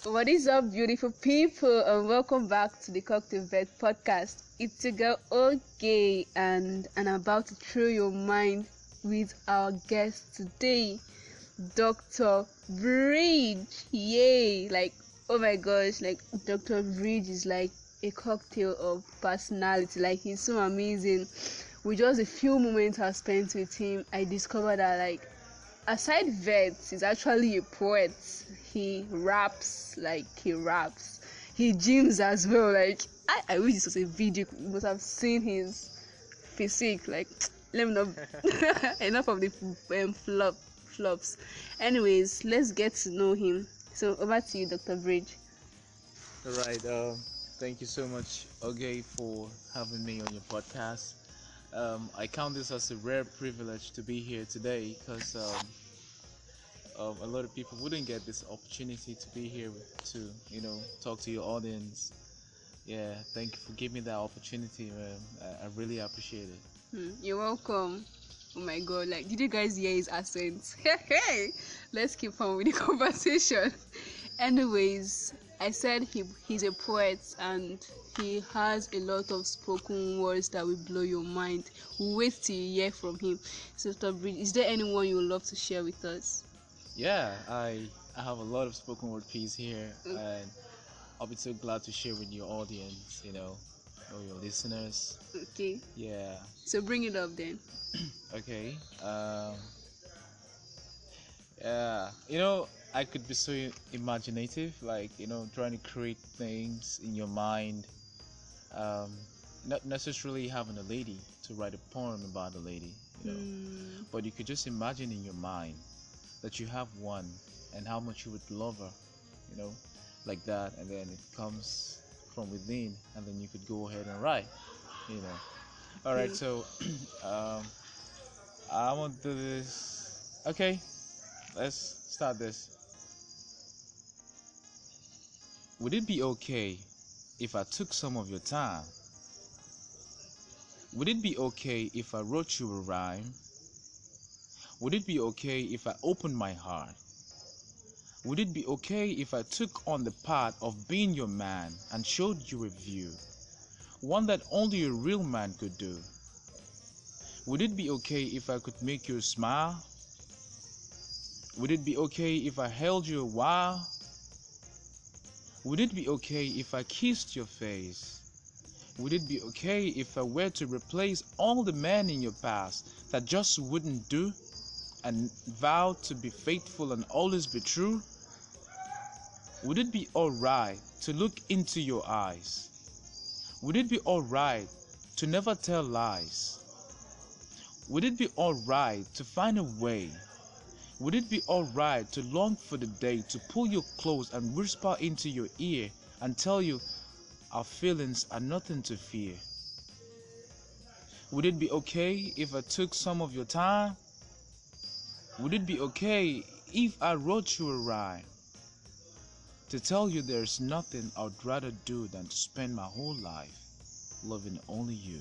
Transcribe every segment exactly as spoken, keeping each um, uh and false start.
What is up, beautiful people, and welcome back to the Cocktail Vet podcast. It's your girl, okay, and I'm about to throw your mind with our guest today, Doctor Bridge. Yay! Like, oh my gosh, like Doctor Bridge is like a cocktail of personality. Like, he's so amazing. With just a few moments I spent with him, I discovered that, like, aside vets, he's actually a poet. He raps, like he raps. He gyms as well. Like I, I wish this was a video. You must have seen his physique. Like let me know. Enough of the um, flop flops. Anyways, let's get to know him. So over to you, Doctor Bridge. All right. Um, thank you so much, Oge, for having me on your podcast. Um, I count this as a rare privilege to be here today because um, um, a lot of people wouldn't get this opportunity to be here to, you know, talk to your audience. Yeah, thank you for giving me that opportunity, man. I, I really appreciate it. Hmm, you're welcome. Oh my god, like, did you guys hear his accent? Hey, let's keep on with the conversation. Anyways, I said he he's a poet and he has a lot of spoken words that will blow your mind. We'll wait till you hear from him. So, Doctor Bridge, is there anyone you would love to share with us? Yeah, I I have a lot of spoken word piece here, Mm. and I'll be so glad to share with your audience, you know, or your listeners. Okay, Yeah. so bring it up then. Okay. Um. Yeah. You know, I could be so imaginative, like, you know, trying to create things in your mind. Um, not necessarily having a lady to write a poem about a lady, you know, Mm, but you could just imagine in your mind that you have one and how much you would love her, you know, like that, and then it comes from within, and then you could go ahead and write, you know. All right, okay. so um, I want to do this. Okay, let's start this. Would it be okay if I took some of your time? Would it be okay if I wrote you a rhyme? Would it be okay if I opened my heart? Would it be okay if I took on the part of being your man and showed you a view, one that only a real man could do? Would it be okay if I could make you smile? Would it be okay if I held you a while? Would it be okay if I kissed your face? Would it be okay if I were to replace all the men in your past that just wouldn't do, and vow to be faithful and always be true? Would it be alright to look into your eyes? Would it be alright to never tell lies? Would it be alright to find a way? Would it be alright to long for the day to pull you close and whisper into your ear and tell you our feelings are nothing to fear? Would it be okay if I took some of your time? Would it be okay if I wrote you a rhyme to tell you there's nothing I'd rather do than to spend my whole life loving only you?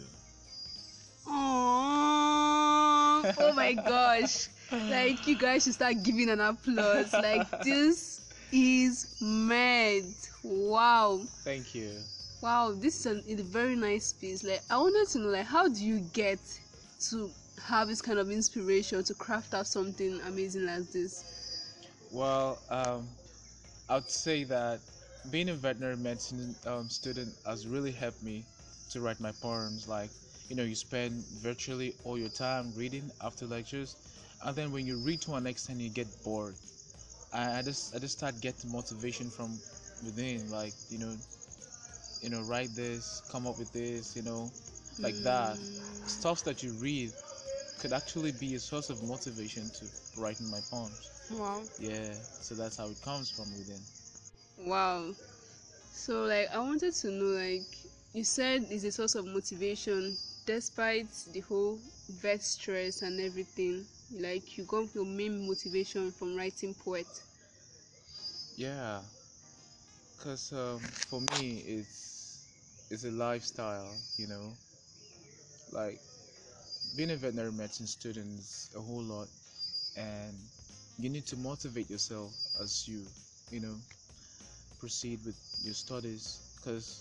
Aww. Oh my gosh. Like, you guys should start giving an applause. Like, this is mad. Wow. Thank you. Wow, this is an, a very nice piece. Like, I wanted to know, like, how do you get to have this kind of inspiration to craft out something amazing like this? Well, um, I would say that being a veterinary medicine um, student has really helped me to write my poems. Like, you know, you spend virtually all your time reading after lectures, and then when you read to an extent, you get bored. I, I just, I just start getting motivation from within. Like, you know, you know, write this, come up with this, you know, like that. Mm, Stuff that you read could actually be a source of motivation to writing my poems. wow. Yeah, so that's how it comes from within. Wow. So, like, I wanted to know, like, you said it's a source of motivation despite the whole vet stress and everything. Like, you got your main motivation from writing poet. Yeah, because um, for me, it's it's a lifestyle, you know. Like being a veterinary medicine student is a whole lot, and you need to motivate yourself as you, you know, proceed with your studies, because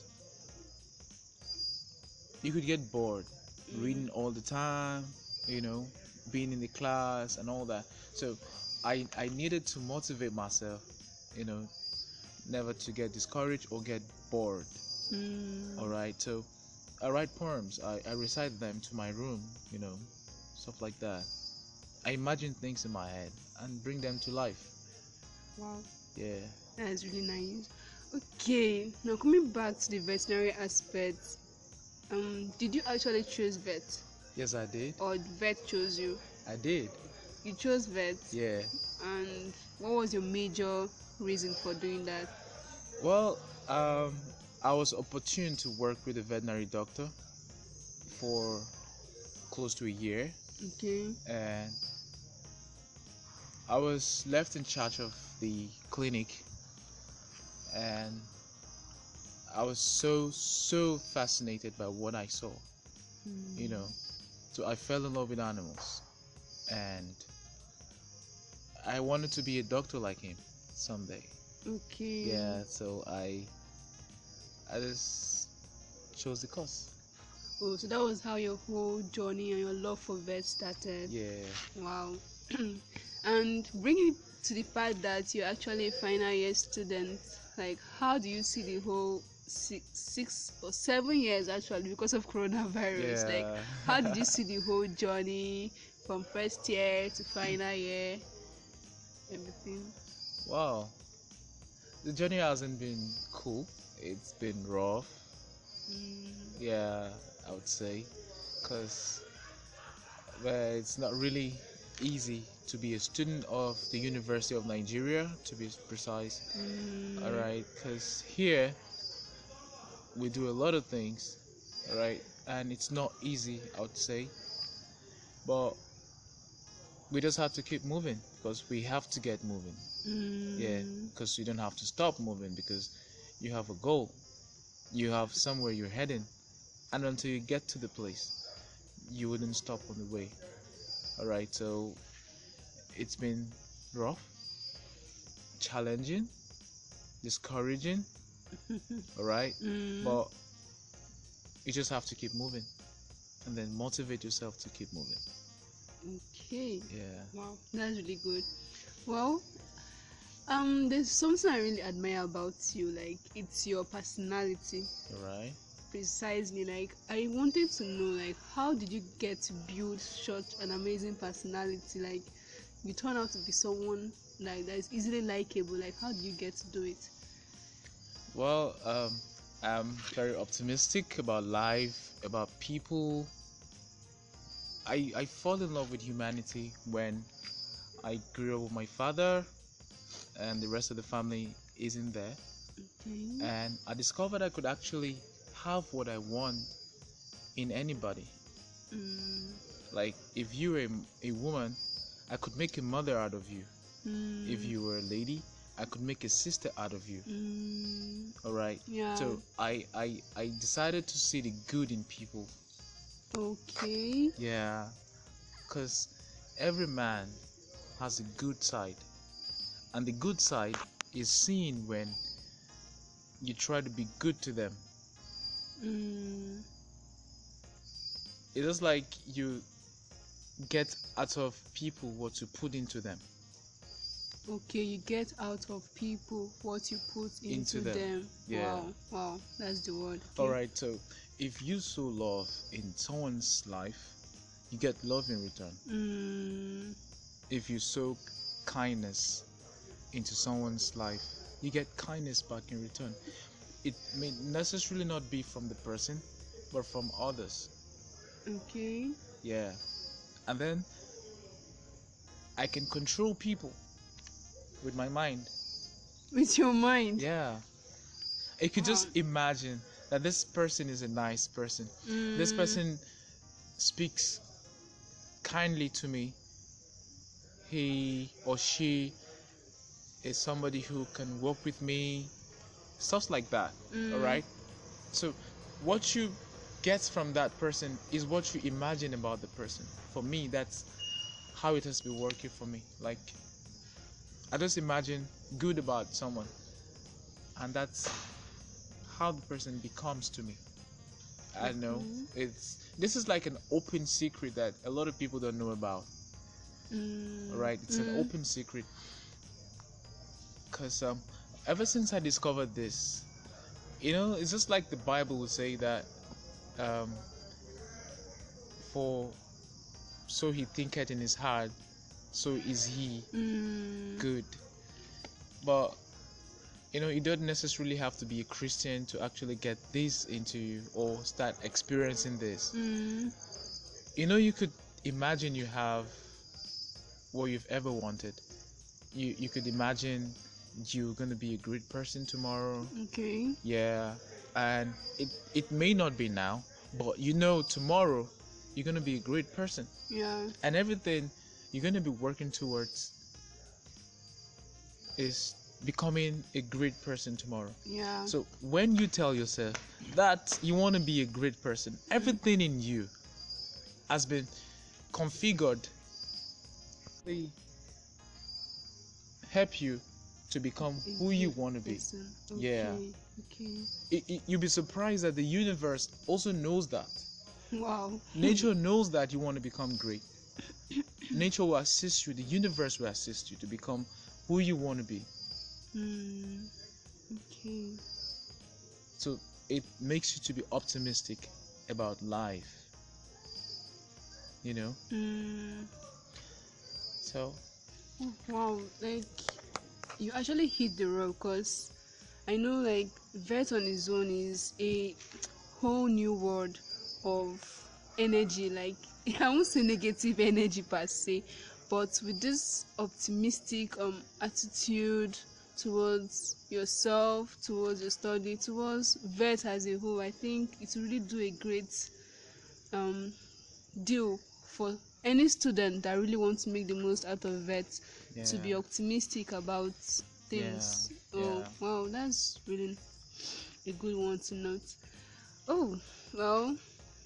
you could get bored reading all the time, you know, being in the class and all that. So I I needed to motivate myself, you know, never to get discouraged or get bored. Mm. All right, so I write poems. I, I recite them to my room, you know, stuff like that. I imagine things in my head and bring them to life. Wow, Yeah. that's really nice. Okay, now coming back to the veterinary aspect, um, did you actually choose vet, Yes, I did. or vet chose you? I did. You chose vet, Yeah. and what was your major reason for doing that? Well, um, I was opportune to work with a veterinary doctor for close to a year, Okay. and I was left in charge of the clinic, and I was so so fascinated by what I saw, Mm. you know. So I fell in love with animals, and I wanted to be a doctor like him someday. Okay. Yeah, so I I just chose the course. Oh, so that was how your whole journey and your love for vet started. Yeah. Wow. And bringing to the fact that you're actually a final year student, like how do you see the whole six, six or seven years actually because of coronavirus? Like Yeah. how did you see the whole journey from first year to final year, everything? Wow. The journey hasn't been cool. It's been rough. Mm. Yeah, I would say, because well, it's not really easy to be a student of the University of Nigeria, to be precise. Mm. All right, because here we do a lot of things, all right, and it's not easy, I would say, but we just have to keep moving because we have to get moving. Mm. Yeah, because you don't have to stop moving because you have a goal, you have somewhere you're heading, and until you get to the place, you wouldn't stop on the way. All right, so it's been rough, challenging, discouraging, all right, Mm. but you just have to keep moving and then motivate yourself to keep moving. Okay. Yeah. Wow, that's really good. Well, um, there's something I really admire about you. Like, it's your personality, All right. precisely. Like, I wanted to know, like, how did you get to build such an amazing personality? Like, you turn out to be someone like that is easily likable. Like, how did you get to do it? Well, um, I'm very optimistic about life, about people. I I fall in love with humanity when I grew up with my father, and the rest of the family isn't there. Okay. And I discovered I could actually have what I want in anybody. Mm. Like if you were a, a woman, I could make a mother out of you. Mm. If you were a lady, I could make a sister out of you. Mm. All right. Yeah. So I I I decided to see the good in people. Okay. Yeah, because every man has a good side, and the good side is seen when you try to be good to them. Mm. It is like you get out of people what you put into them. Okay, you get out of people what you put into, Into them. them. Yeah. Wow, wow, that's the word. Okay. All right. So if you sow love in someone's life, you get love in return. Mm. If you sow kindness into someone's life, you get kindness back in return. It may necessarily not be from the person, but from others. Okay. Yeah. And then I can control people with my mind. With your mind. Yeah. You could Wow. just imagine that this person is a nice person. Mm. This person speaks kindly to me. He or she is somebody who can work with me. Stuff like that. Mm. All right. So what you get from that person is what you imagine about the person. For me, that's how it has been working for me. Like I just imagine good about someone, and that's how the person becomes to me. I know Mhm. it's this is like an open secret that a lot of people don't know about. Mm. Right? It's an Mm. open secret because um, ever since I discovered this, you know, it's just like the Bible would say that um, for so he thinketh in his heart, so is he Mm. good. But you know, you don't necessarily have to be a Christian to actually get this into you or start experiencing this. Mm. You know, you could imagine you have what you've ever wanted. You you could imagine you're gonna be a great person tomorrow. Okay. Yeah, and it it may not be now, but you know tomorrow you're gonna be a great person, Yeah. and everything you're gonna be working towards is becoming a great person tomorrow. Yeah. So when you tell yourself that you want to be a great person, everything in you has been configured to help you to become A who you good want to be. person. Yeah, Okay. Okay. it, it, you'll be surprised that the universe also knows that. Wow. Nature knows that you want to become great. Nature will assist you, the universe will assist you to become who you want to be. Mm. Okay. So it makes you to be optimistic about life, you know. Mm. So Oh, wow. Like you actually hit the rock, cause I know like vet on its own is a whole new world of energy. Like I won't say negative energy per se, but with this optimistic um attitude towards yourself, towards your study, towards vet as a whole, I think it will really do a great um deal for any student that really wants to make the most out of vet, to yeah, be optimistic about yeah, things. Oh yeah. wow, that's really a good one to note. Oh, well,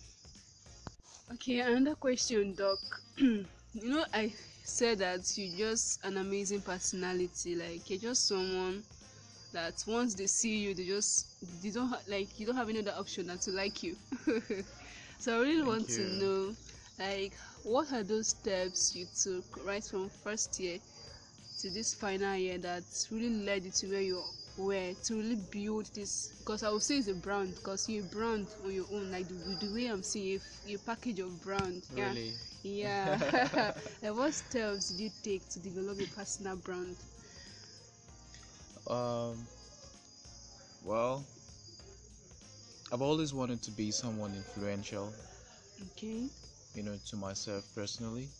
okay, another question, Doc. You know, I said that you're just an amazing personality. Like you're just someone that once they see you, they just they don't ha- like you don't have any other option than to like you. So I really Thank want to you. know, like, what are those steps you took right from first year to this final year that really led you to where you were to really build this? Because I would say it's a brand, because you're a brand on your own. Like the, the way I'm seeing if you package your brand, yeah, Really. yeah. Like what steps did you take to develop a personal brand? um. Well, I've always wanted to be someone influential. Okay. You know, to myself personally,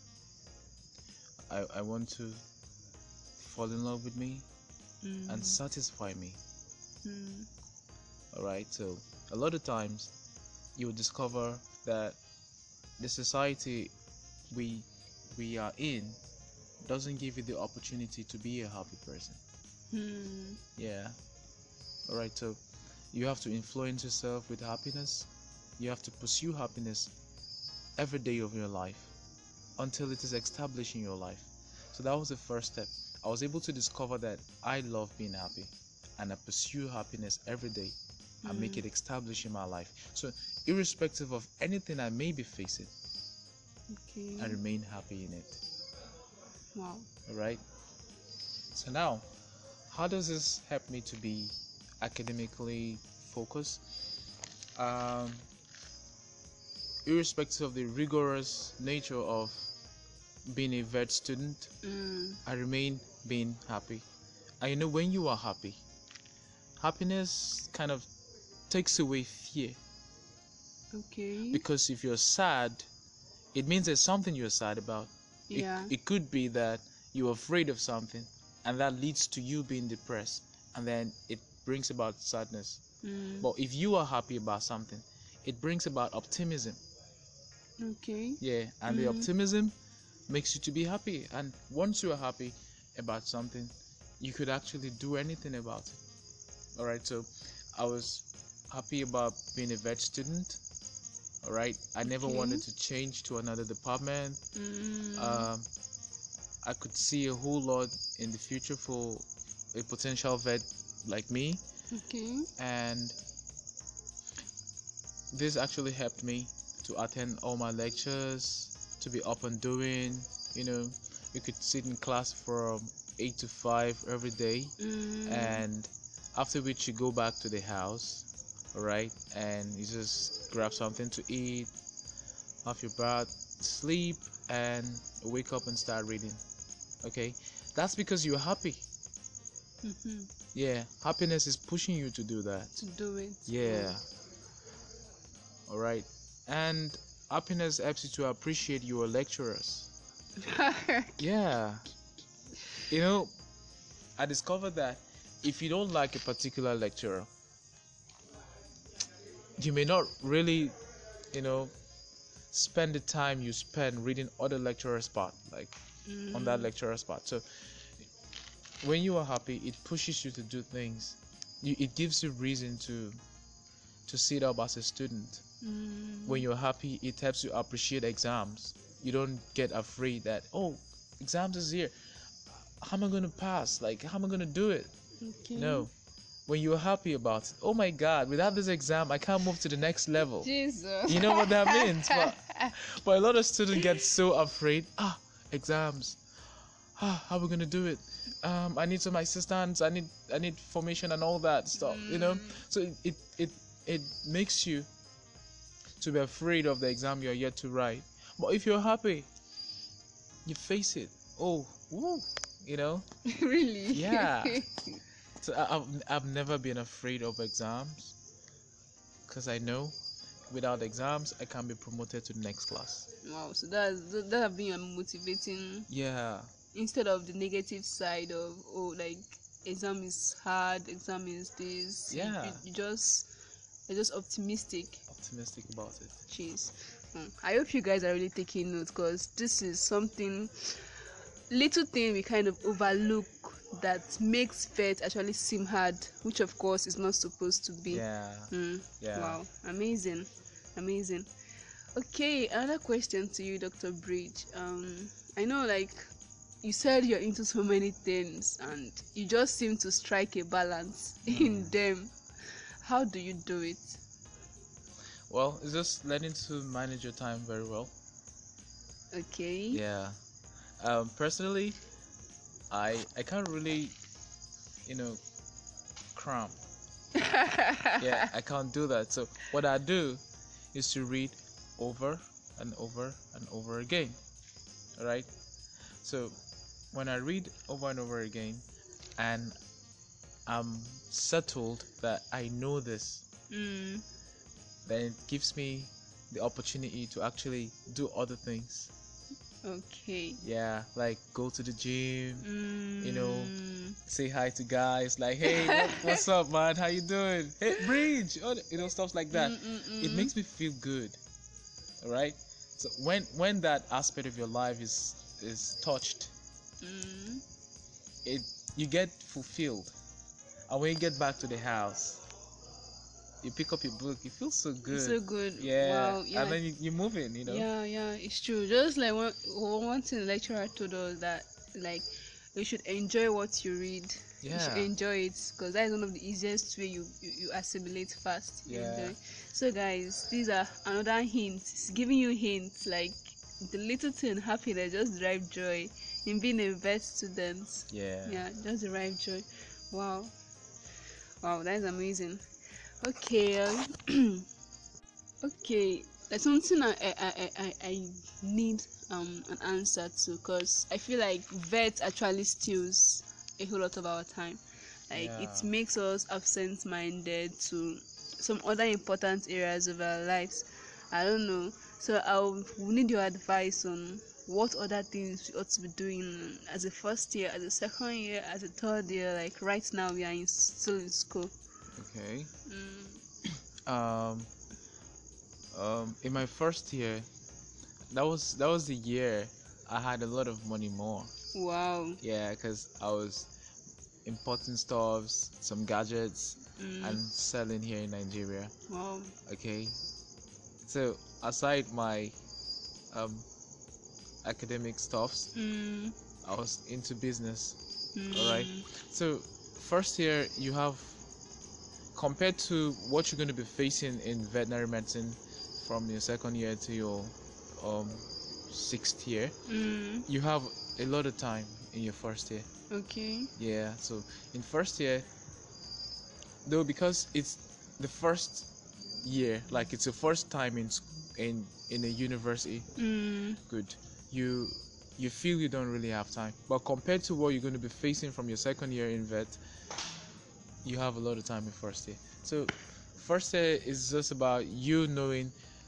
I I want to fall in love with me and Mm. satisfy me. Mm. All right. So a lot of times you will discover that the society we we are in doesn't give you the opportunity to be a happy person. Mm. Yeah. All right. So you have to influence yourself with happiness. You have to pursue happiness every day of your life until it is established in your life. So that was the first step. I was able to discover that I love being happy and I pursue happiness every day and make Mm. it established in my life. So irrespective of anything I may be facing, Okay. I remain happy in it. Wow. All right. So now, how does this help me to be academically focused? Um, irrespective of the rigorous nature of being a vet student, Mm. I remain being happy. And you know, when you are happy, happiness kind of takes away fear. Okay. Because if you're sad, it means there's something you're sad about. It, Yeah. it could be that you're afraid of something, and that leads to you being depressed, and then it brings about sadness. Mm. But if you are happy about something, it brings about optimism. Okay. Yeah, and the Mm. optimism makes you to be happy. And once you are happy about something, you could actually do anything about it. All right, so I was happy about being a vet student. All right, I never Okay. wanted to change to another department. Mm. Um, I could see a whole lot in the future for a potential vet like me, Okay. and this actually helped me to attend all my lectures, to be up and doing. You know, you could sit in class from eight to five every day, Mm. and after which you go back to the house, all right, and you just grab something to eat, have your bath, sleep, and wake up and start reading. Okay, that's because you're happy. Mm-hmm. Yeah, happiness is pushing you to do that. To do it. Yeah, all right, and happiness helps you to appreciate your lecturers. Yeah, you know, I discovered that if you don't like a particular lecturer, you may not really, you know, spend the time you spend reading other lecturers' part, like Mm. on that lecturer's part. So when you are happy, it pushes you to do things. You, it gives you reason to to sit up as a student. Mm. When you're happy, it helps you appreciate exams. You don't get afraid that, oh, exams is here. How am I gonna pass? Like, how am I gonna do it? Okay. No. When you're happy about it, oh my God, without this exam, I can't move to the next level. Jesus. You know what that means? But, but a lot of students get so afraid. Ah, exams. Ah, how are we gonna do it? Um, I need some assistance. I need I need formation and all that stuff. You know. So it it it, it makes you to be afraid of the exam you're yet to write. But if you're happy, you face it. Oh, woo, you know. Really? Yeah. So I, I've I've never been afraid of exams, because I know without exams I can be promoted to the next class. Wow. So that's that that have been your motivating, Yeah. instead of the negative side of, oh, like, exam is hard, exam is this. You- Yeah. You, you just you're just optimistic. Optimistic about it. Jeez. Hmm. I hope you guys are really taking notes, because this is something, little thing we kind of overlook, that makes vet actually seem hard, which of course is not supposed to be. Yeah. Mm. Yeah. Wow, amazing, amazing. Okay, another question to you, Doctor Bridge. Um, I know, like, you said you're into so many things, and you just seem to strike a balance in them. How do you do it? Well, it's just learning to manage your time very well. Okay. Yeah. Um, personally, I I can't really, you know, cram. Yeah, I can't do that. So what I do is to read over and over and over again. All right. So when I read over and over again, and I'm settled that I know this, Mm. then it gives me the opportunity to actually do other things. Okay. Yeah, like go to the gym, Mm. you know, say hi to guys, like, hey, what, what's up, man? How you doing? Hey, Bridge, oh, you know, stuff like that. Mm-mm-mm. It makes me feel good. All right. So when when that aspect of your life is is touched, Mm. it you get fulfilled, and when you get back to the house, you pick up your book, you feel so good. So good. Yeah, Wow. Yeah. and then you, you move in, you know. Yeah, yeah, it's true. Just like one, one thing the lecturer told us, that, like, you should enjoy what you read. You should Yeah. enjoy it, because that is one of the easiest way you, you, you assimilate fast. You Yeah. enjoy. So guys, these are another hints. It's giving you hints, like, the little thing, happiness just derive joy in being a vet student. Yeah. Yeah, just derive joy. Wow. Wow, that is amazing. Okay. um, Okay, there's something I I, I, I I need um an answer to, because I feel like vet actually steals a whole lot of our time. Like, Yeah. it makes us absent-minded to some other important areas of our lives. I don't know. So I'll need your advice on what other things we ought to be doing as a first year, as a second year, as a third year. Like, right now we are in, still in school. Okay. Mm. Um. Um. In my first year, that was that was the year I had a lot of money more. Wow. Yeah, because I was importing stuffs, some gadgets, Mm. and selling here in Nigeria. Wow. Okay. So aside my um academic stuffs, Mm. I was into business. Mm. All right. So first year you have, compared to what you're going to be facing in veterinary medicine from your second year to your um sixth year, Mm. you have a lot of time in your first year. Okay. Yeah, so in first year, though, because it's the first year, like it's your first time in in in a university, Mm. good, you you feel you don't really have time, but compared to what you're going to be facing from your second year in vet, you have a lot of time in first year. So first year is just about you knowing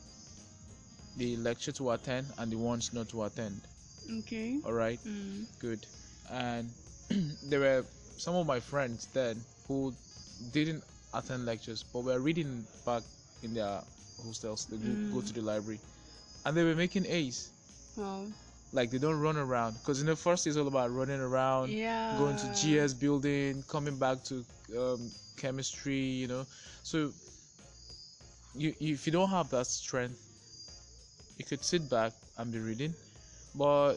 the lecture to attend and the ones not to attend. Okay. All right. Mm. Good. And there were some of my friends then who didn't attend lectures but were reading back in their hostels. They go, Mm. go to the library and they were making A's. Wow. Like they don't run around, because in the first it's all about running around, Yeah. going to G S building, coming back to um, chemistry, you know. So you, you if you don't have that strength, you could sit back and be reading, but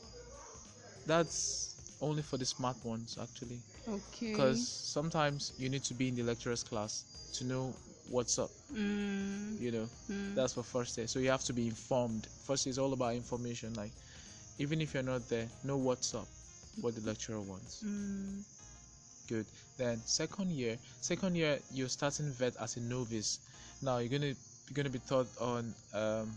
that's only for the smart ones actually, Okay. because sometimes you need to be in the lecturer's class to know what's up. Mm. You know, Mm. that's for first year. So you have to be informed. First year is all about information. Like even if you're not there, know what's up, what the lecturer wants. Mm. Good. Then second year, second year you're starting vet as a novice. Now you're gonna you're gonna be taught on um,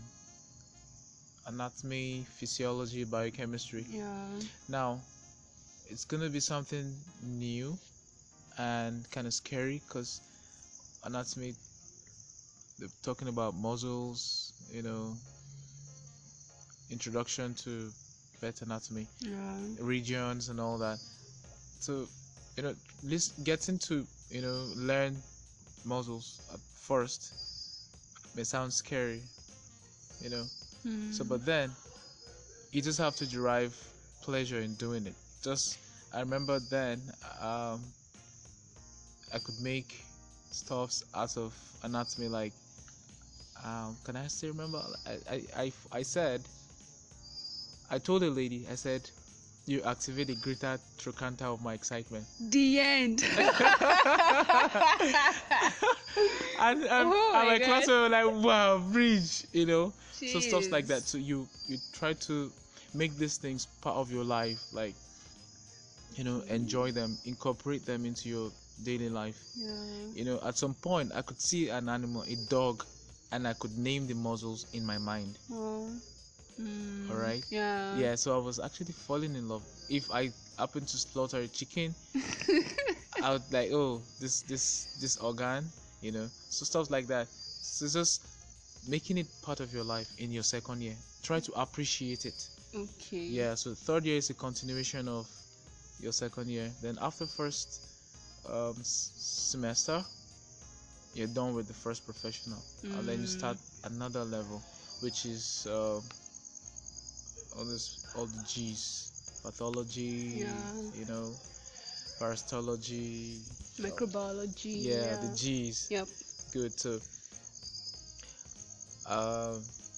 anatomy, physiology, biochemistry. Yeah. Now it's gonna be something new and kind of scary, because anatomy, they're talking about muscles, you know, introduction to vet anatomy, Yeah. regions and all that. So, you know, list getting to, you know, learn muscles at first may sound scary, you know. Mm. So, but then you just have to derive pleasure in doing it. Just, I remember then, um, I could make stuffs out of anatomy, like, um, can I still remember? I, I, I, I said, I told a lady, I said, you activate the greater trochanter of my excitement. The end. and and, Oh and my my God. classmates were like, wow, bridge, you know. So stuff like Jeez. that. So you you try to make these things part of your life, like, you know, enjoy them, incorporate them into your daily life. Yeah. You know, at some point I could see an animal, a dog, and I could name the muscles in my mind. Oh. Mm. All right. Yeah. Yeah, so I was actually falling in love. If I happen to slaughter a chicken, I would like, oh, this this this organ, you know, so stuff like that. So just making it part of your life in your second year. Try to appreciate it. Okay. Yeah. So third year is a continuation of your second year. Then after first um, s- semester, you're done with the first professional, Mm. and then you start another level, which is uh, all this all the G's, pathology, Yeah. you know, parasitology, Microbiology. yeah, Yeah. the G's. Yep. Good. So uh,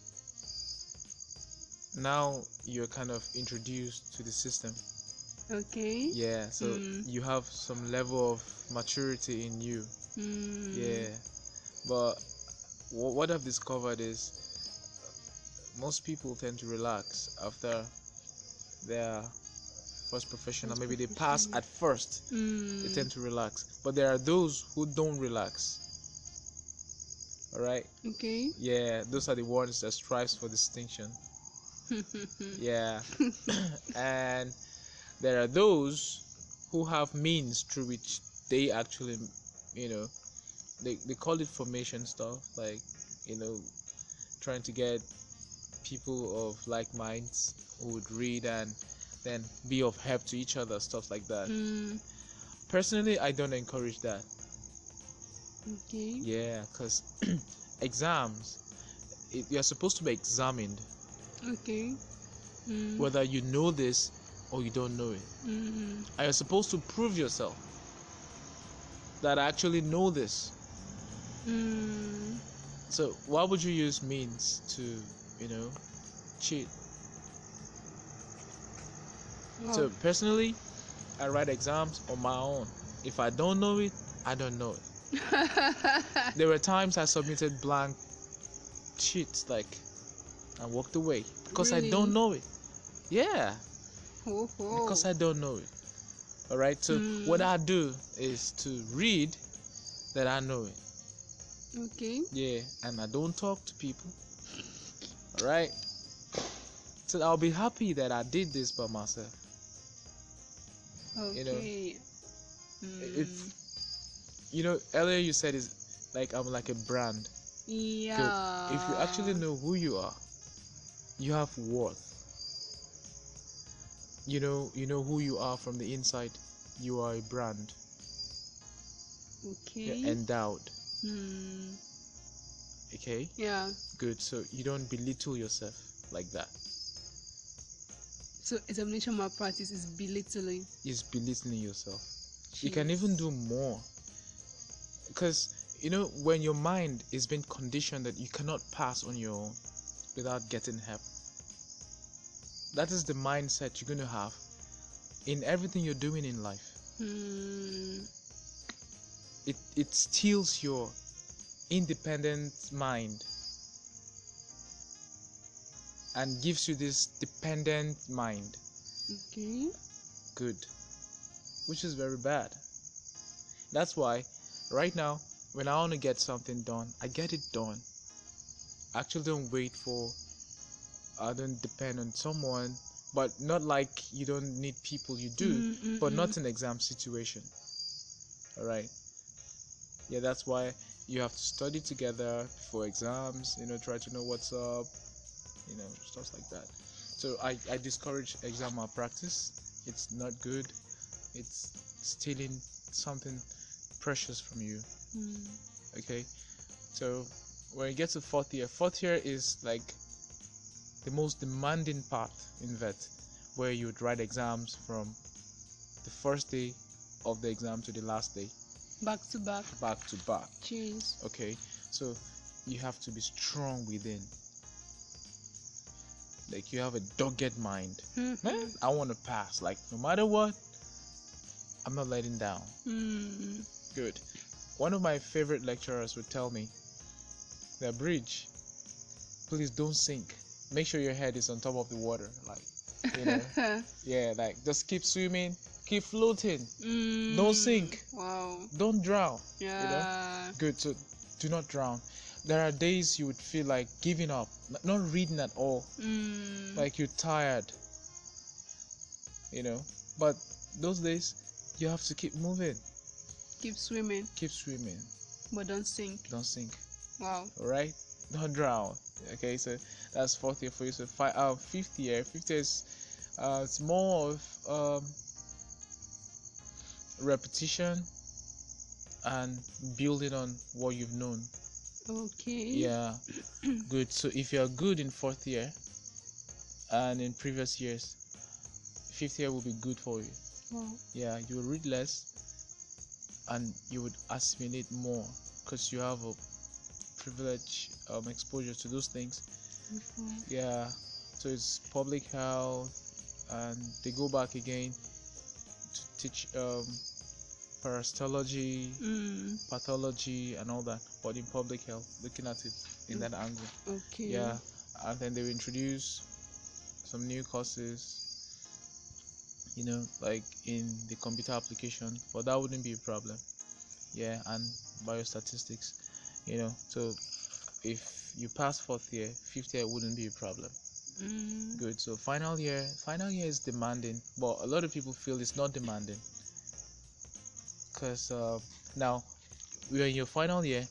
now you're kind of introduced to the system. Okay. Yeah, so Mm. you have some level of maturity in you. Mm. Yeah, but wh- what I've discovered is most people tend to relax after their first professional. First Maybe they pass professional. at first, Mm. they tend to relax. But there are those who don't relax. All right. Okay. Yeah, those are the ones that strives for distinction. Yeah, and there are those who have means through which they actually, you know, they, they call it formation stuff, like, you know, trying to get people of like minds who would read and then be of help to each other, stuff like that. Mm. Personally, I don't encourage that. Okay. Yeah, because exams, it, you're supposed to be examined Okay. Mm. whether you know this or you don't know it. Mm. And you're supposed to prove yourself that I actually know this. Mm. So why would you use means to, you know, cheat? Wow. So personally, I write exams on my own. If I don't know it, I don't know it. There were times I submitted blank sheets, like I walked away because Really? I don't know it. Yeah, Oh, oh. because I don't know it. All right. So Mm. what I do is to read that I know it. Okay. Yeah, and I don't talk to people. All right. So I'll be happy that I did this by myself. Okay. You know, Mm. it's you know earlier you said is like I'm like a brand. Yeah. Good. If you actually know who you are, you have worth. You know, you know who you are from the inside. You are a brand. Okay. You're endowed. Hmm. Okay. Yeah. Good. So you don't belittle yourself like that. So examination malpractice is belittling. It's belittling yourself. Jeez. You can even do more. Because you know when your mind is being conditioned that you cannot pass on your own without getting help. That is the mindset you're going to have in everything you're doing in life. Hmm. It it steals your independent mind and gives you this dependent mind. Okay. Good. Which is very bad. That's why right now when I want to get something done, I get it done. I actually don't wait for I don't depend on someone, but not like you don't need people, you do, Mm, mm, but mm. not in exam situation. All right. Yeah, that's why you have to study together before exams, you know, try to know what's up, you know, stuff like that. So I, I discourage exam malpractice. It's not good. It's stealing something precious from you. Mm. Okay. So when you get to fourth year, fourth year is like the most demanding part in vet, where you would write exams from the first day of the exam to the last day. Back to back. Back to back. Jeez. Okay, so you have to be strong within. Like you have a dogged mind. Mm-hmm. Man, I want to pass. Like no matter what, I'm not letting down. Mm. Good. One of my favorite lecturers would tell me, "The bridge, please don't sink. Make sure your head is on top of the water. Like, you know, yeah, like just keep swimming, keep floating. Mm. Don't sink. Wow. Don't drown. Yeah. You know, good. So do not drown. There are days you would feel like giving up, not reading at all, Mm. like you're tired. You know, but those days you have to keep moving, Keep swimming, keep swimming. but don't sink. Don't sink. Wow. All right, don't drown. Okay, so that's fourth year for you. So five, uh, fifth year. Fifth year is, uh, it's more of um, repetition and building on what you've known. Okay. Yeah, good. So if you're good in fourth year and in previous years, fifth year will be good for you. Wow. Yeah, you will read less and you would assimilate more because you have a privilege um, exposure to those things. Mm-hmm. Yeah, so it's public health, and they go back again to teach um, parasitology, Mm. pathology, and all that, but in public health, looking at it in that angle. Okay. Yeah, and then they will introduce some new courses, you know, like in the computer application, but that wouldn't be a problem. Yeah, and biostatistics, you know, so if you pass fourth year, fifth year wouldn't be a problem. Mm. Good. So final year, final year is demanding, but a lot of people feel it's not demanding because uh, now we're in your final year.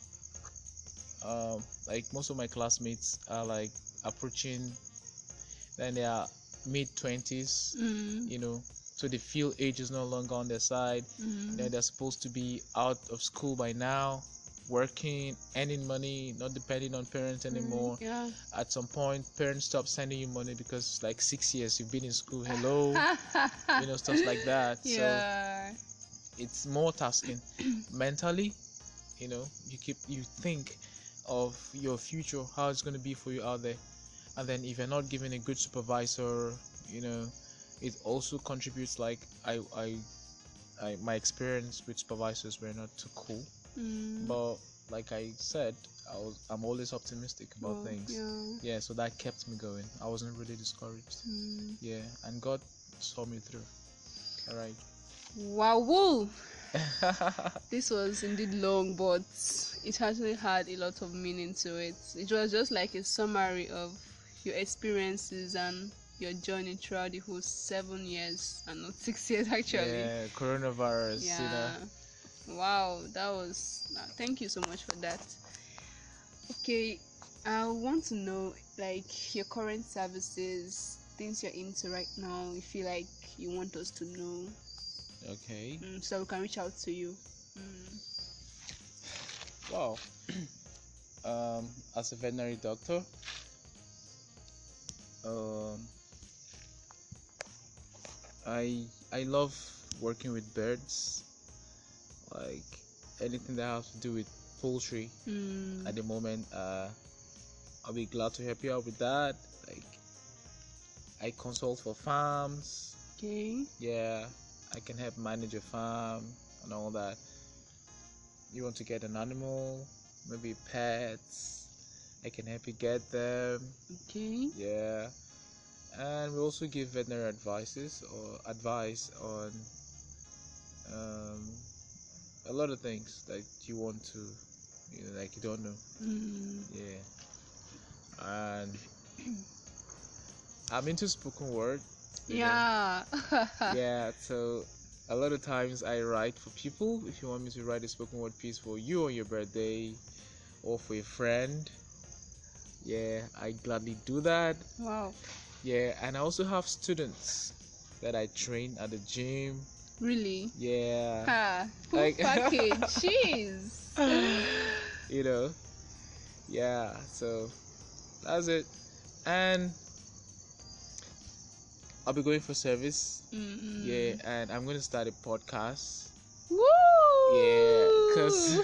Um, like most of my classmates are like approaching, then they are mid twenties. Mm. You know, so they feel age is no longer on their side. Mm. You know, they're supposed to be out of school by now, working, earning money, not depending on parents anymore. Mm. Yeah. At some point, parents stop sending you money because like six years you've been in school. Hello, you know, stuff like that. Yeah. So it's more tasking mentally. You know, you keep you think of your future, how it's going to be for you out there, and then if you're not given a good supervisor, you know, it also contributes. Like I I I, my experience with supervisors were not too cool. Mm. But like I said, I was I'm always optimistic about Oh, things. yeah. Yeah, so that kept me going. I wasn't really discouraged. Mm. Yeah, and God saw me through. All right. Wow. Woo. This was indeed long, but it actually had a lot of meaning to it. It was just like a summary of your experiences and your journey throughout the whole seven years and not six years actually. Yeah, coronavirus. You know. Yeah. Wow, that was. Uh, thank you so much for that. Okay, I want to know like your current services, things you're into right now. You feel like you want us to know, Okay. mm, so we can reach out to you. Mm. Wow. Um, as a veterinary doctor, um, I I love working with birds, like anything that has to do with poultry. Mm. At the moment, uh, I'll be glad to help you out with that. Like, I consult for farms. Okay. Yeah, I can help manage a farm and all that. You want to get an animal, maybe pets, I can help you get them. Okay. Yeah, and we also give veterinary advices or advice on um, a lot of things that you want to, you know, like you don't know. Mm. Yeah, and I'm into spoken word. You know. Yeah. Yeah, so a lot of times I write for people. If you want me to write a spoken word piece for you on your birthday or for a friend, yeah, I gladly do that. Wow. Yeah, and I also have students that I train at the gym. Really? Yeah. Ha. Full Like package. Jeez. you know. Yeah, so that's it. And I'll be going for service. Mm-mm. Yeah, and I'm going to start a podcast. Woo! Yeah, cause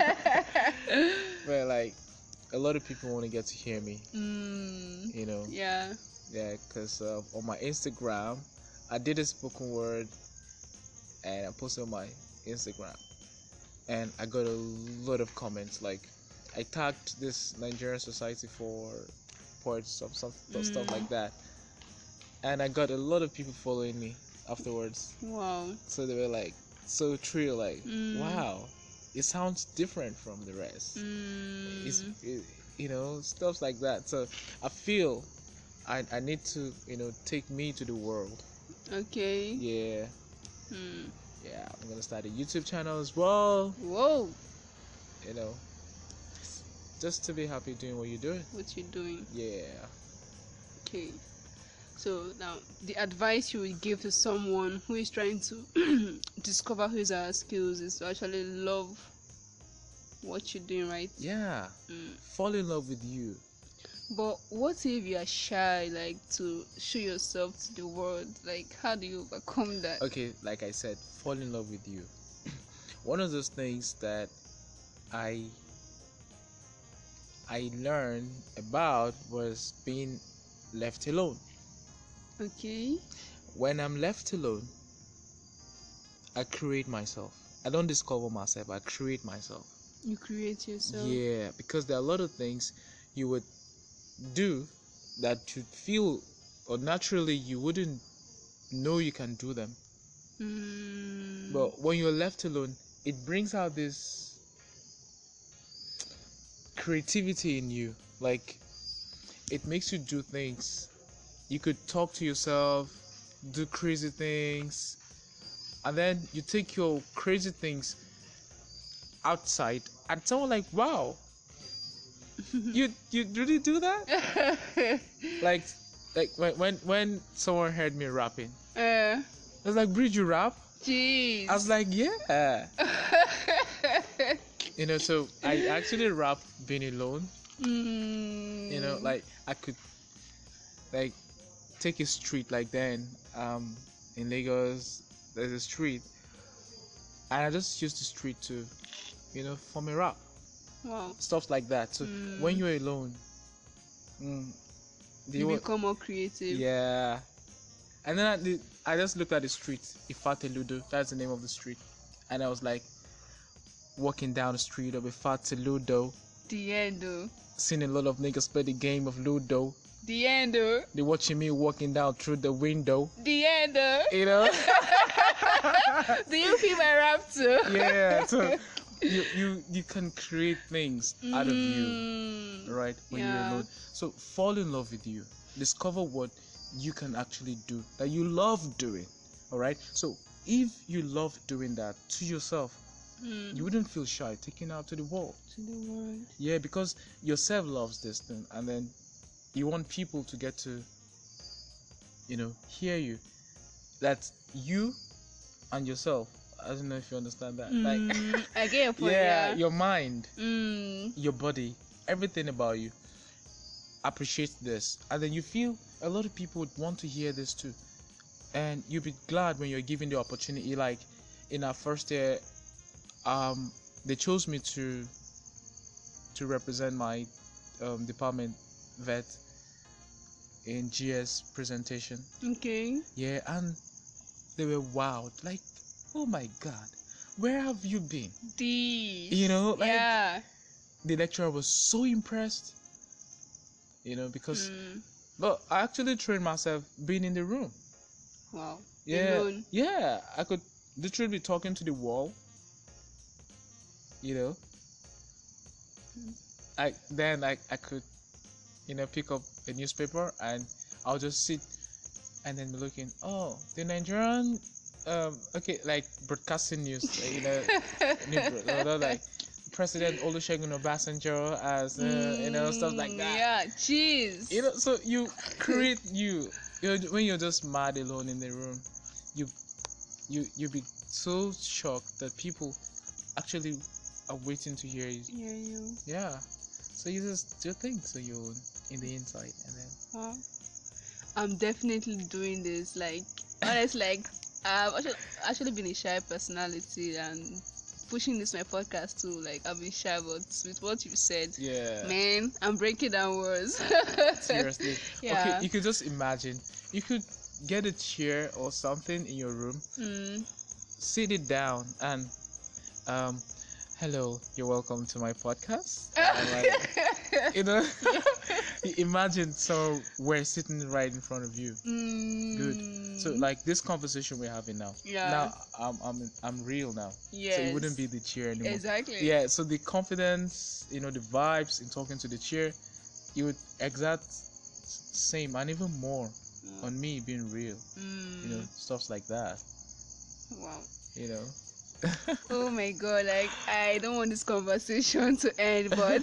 well, like a lot of people want to get to hear me. Mm. You know. Yeah. Yeah, cause uh, on my Instagram, I did a spoken word, and I posted on my Instagram, and I got a lot of comments. Like, I tagged this Nigerian Society for Poets of some Mm. stuff like that, and I got a lot of people following me afterwards. Wow. So they were like so thrilled, like, Mm. wow, it sounds different from the rest. Mm. It's it, you know, stuff like that. So I feel I I need to, you know, take me to the world. Okay. Yeah, Mm. yeah. I'm gonna start a YouTube channel as well. Whoa. You know, just to be happy doing what you're doing. What you doing? Yeah. Okay. So now, the advice you would give to someone who is trying to discover his uh, skills is to actually love what you're doing, right? Yeah. Mm. Fall in love with you. But what if you are shy, like to show yourself to the world? Like, how do you overcome that? Okay, like I said, fall in love with you. One of those things that I I learned about was being left alone. Okay. When I'm left alone, I create myself. I don't discover myself, I create myself. You create yourself. Yeah, because there are a lot of things you would do that you feel or naturally you wouldn't know you can do them. Mm. But when you're left alone, it brings out this creativity in you. Like, it makes you do things. You could talk to yourself, do crazy things, and then you take your crazy things outside and someone like, wow, you you really do that? like like when when when someone heard me rapping, uh, I was like, Bridge, you rap? jeez. I was like, yeah. You know, so I actually rap being alone. Mm. You know, like I could like take a street like then um in Lagos there's a street and I just use the street to, you know, form a rap. Wow. Stuff like that. So Mm. when you're alone, mm, do You you wa- become more creative. yeah. And then at the I just looked at the street, Ifateludo, that's the name of the street, and I was like, walking down the street of Ifateludo, The end, oh. seeing a lot of niggas play the game of Ludo. The end, oh. They watching me walking down through the window. The end, oh. You know? Do you feel my rap too? Yeah. So you you you can create things out of you, Mm, right? When yeah. you're alone. So fall in love with you. Discover what you can actually do that you love doing. All right. So if you love doing that to yourself, mm, you wouldn't feel shy taking out to the world. to the world. Yeah, because yourself loves this thing, and then you want people to get to, you know, hear you. That you and yourself. I don't know if you understand that. Like, Mm, I get your point. yeah, Yeah. your mind, Mm, your body, everything about you appreciates this, and then you feel a lot of people would want to hear this too, and you'll be glad when you're given the opportunity. Like in our first year, um, they chose me to to represent my um, department vet in G S presentation. okay. Yeah, and they were wowed. Like, oh my God, where have you been? The. You know, like, yeah. the lecturer was so impressed. You know, because Mm, but I actually trained myself being in the room. wow. Yeah, Alone. yeah, I could literally be talking to the wall. You know, Mm. I then I I could, you know, pick up a newspaper and I'll just sit and then be looking. Oh, the Nigerian, um, okay, like broadcasting news. uh, You know, new, bro- bro- like President Olusegun Obasanjo as uh, you know, stuff like that. Yeah, cheese. You know, so you create you. You know, when you're just mad alone in the room, you you you be so shocked that people actually are waiting to hear you. Yeah, you. Yeah. So you just do things so you're in the inside, and then Wow. I'm definitely doing this. Like, honestly, like, I've actually, actually been a shy personality, and pushing this my podcast too. Like, I've been shy, but with what you said, yeah. man, I'm breaking down words. Seriously. Yeah. Okay, you could just imagine. You could get a chair or something in your room, Mm. sit it down, and um, hello, you're welcome to my podcast. And, like, you know, imagine so we're sitting right in front of you. Mm. Good. So like this conversation we're having now. Yeah. Now I'm I'm I'm real now. Yes. So it wouldn't be the chair anymore. Exactly. Yeah. So the confidence, you know, the vibes in talking to the chair, it would exact s- same and even more Mm. on me being real. Mm. You know, stuffs like that. Wow. You know. Oh my God, like, I don't want this conversation to end, but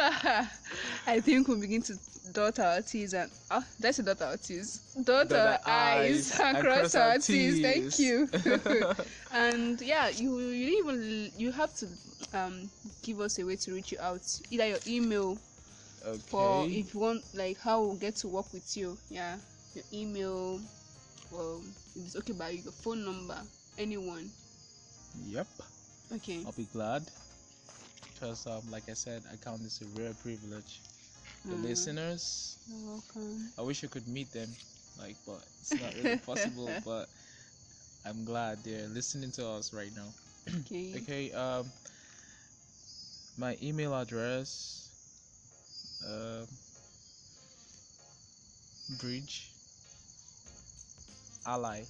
I think we'll begin to dot our T's and oh, that's a dot our T's, dot, Dot our our I's I's and and cross cross our our T's. Thank T's. you. And yeah, you you even you have to um give us a way to reach you out, either your email for Okay. if you want, like, how we'll get to work with you. Yeah, your email, or if it's okay by you, your phone number, anyone. Yep. Okay. I'll be glad. Because um, like I said, I count this a rare privilege. The Mm. listeners, You're welcome. I wish I could meet them, like, but it's not really possible. But I'm glad they're listening to us right now. Okay. Okay. Um, my email address, um, bridge ally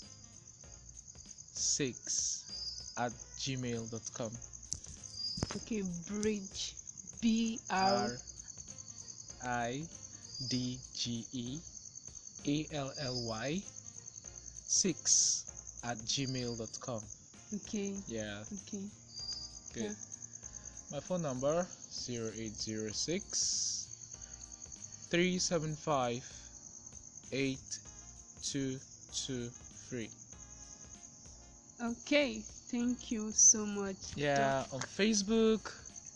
six at gmail dot com. Okay, bridge. B R R. I D G E A L L Y six at gmail dot com. Okay. Yeah, Okay. good. Yeah. My phone number zero eight zero six three seven five eight two two three. Okay. Thank you so much. Yeah, on Facebook,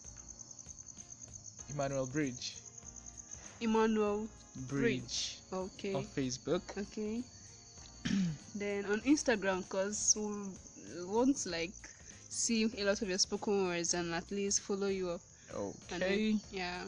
Emmanuel Bridge. Emmanuel. Bridge Okay. on Facebook. Okay. Then on Instagram, because we want to, like, see a lot of your spoken words and at least follow you up. And then- Okay. yeah.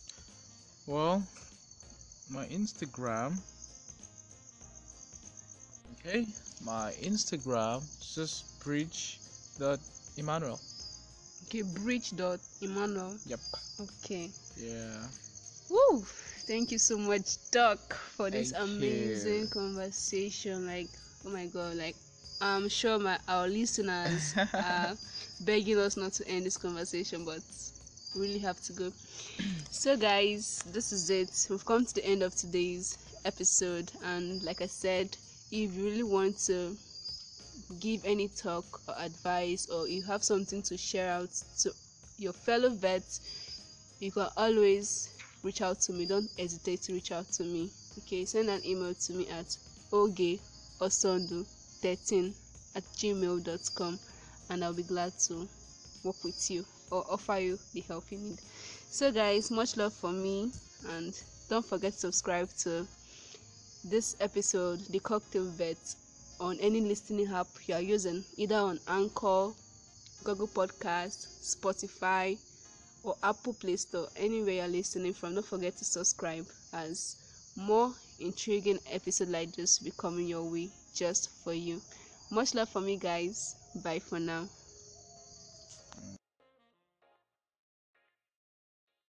Well, my Instagram Okay, my Instagram just bridge dot Emmanuel. Okay, bridge dot Emmanuel. Yep. Okay. Yeah. Woo! Thank you so much, Doc, for this Thank amazing you. conversation. Like, oh my God, like I'm sure my our listeners are begging us not to end this conversation, but we really have to go. So, guys, this is it. We've come to the end of today's episode, and like I said, if you really want to give any talk or advice, or you have something to share out to your fellow vets, you can always reach out to me. Don't hesitate to reach out to me. Okay, send an email to me at ogeosondu thirteen at gmail dot com, and I'll be glad to work with you or offer you the help you need. So, guys, much love for me, and don't forget to subscribe to this episode, The Cocktail Vet, on any listening app you are using, either on Anchor, Google Podcast, Spotify, or Apple Play Store. Anywhere you're listening from, don't forget to subscribe, as more intriguing episodes like this will be coming your way just for you. Much love for me, guys. Bye for now.